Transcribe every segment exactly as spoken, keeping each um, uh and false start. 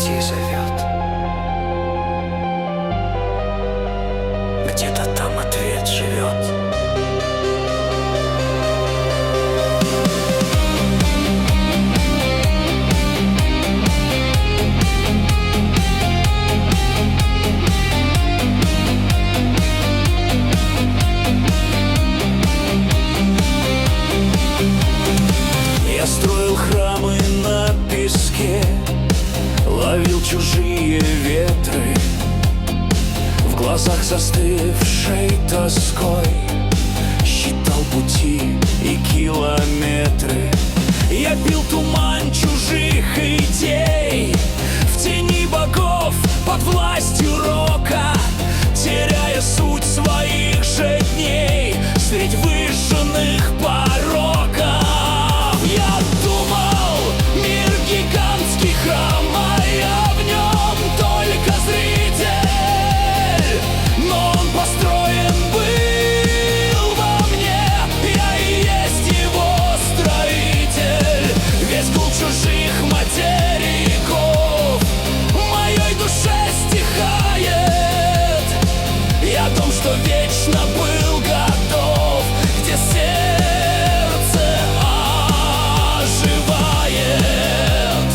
пути зовет. Где-то там ответ живет. Я строил храмы на песке, ловил чужие ветры, в глазах застывшей тоской считал пути и километры. Я пил туман чужих идей в тени богов, под властью рока, теряя суть своих же дней средь выжженных пороков. Я думал, мир гигантский храм, а я в нем только зритель. Но он построен был во мне, я и есть его строитель. Весь гул чужих материков в моей душе стихает. Я о том, что вечно был готов, где сердце оживает.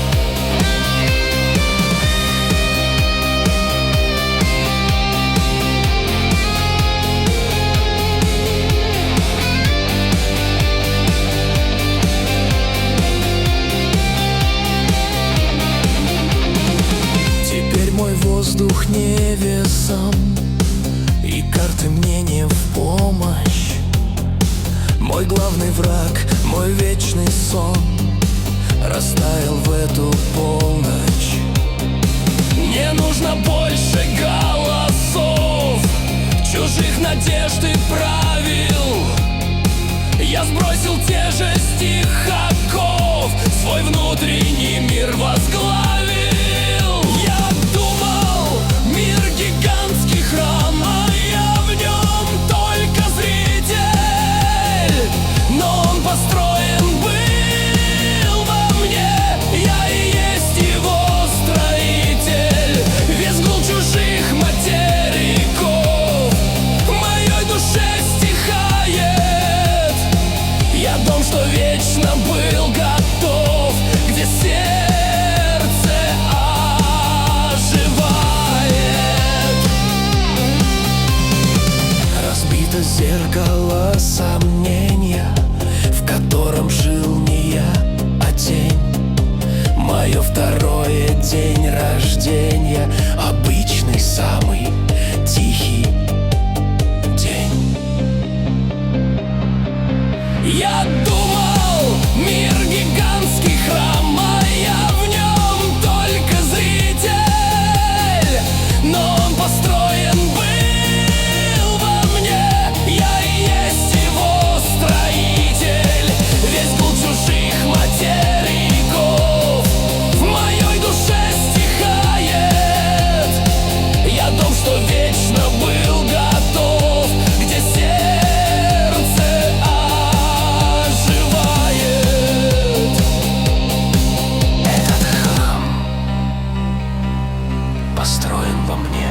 Теперь мой воздух невесом, и карты мне не в помощь. Мой главный враг, мой вечный сон растаял в эту полночь. Не нужно больше голосов, чужих надежд и правил. Я сбросил те же стихаков, свой внутренний мир возглавил. Я думал, мир гигантский храм, а я в нем только зритель. Но он построен был во мне, я и есть его строитель. Весь гул чужих материков в моей душе стихает. Я дом, что вечно был готов, где сердце оживает. Разбито зеркало сомнения, в котором жил не я, а тень. Мое второе день рождения, обычный самый тихий день. Я думал, мир гигантский храм, а я в нем только зритель. Но он построен был во мне, я и есть его строитель. Весь гул чужих материков в моей душе стихает. Я дом, что вечно был готов, где сердце оживает. Этот храм построен во мне.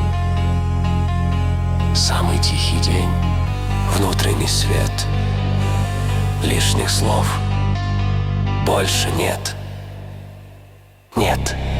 Самый тихий день, внутренний свет. Лишних слов больше нет. Нет.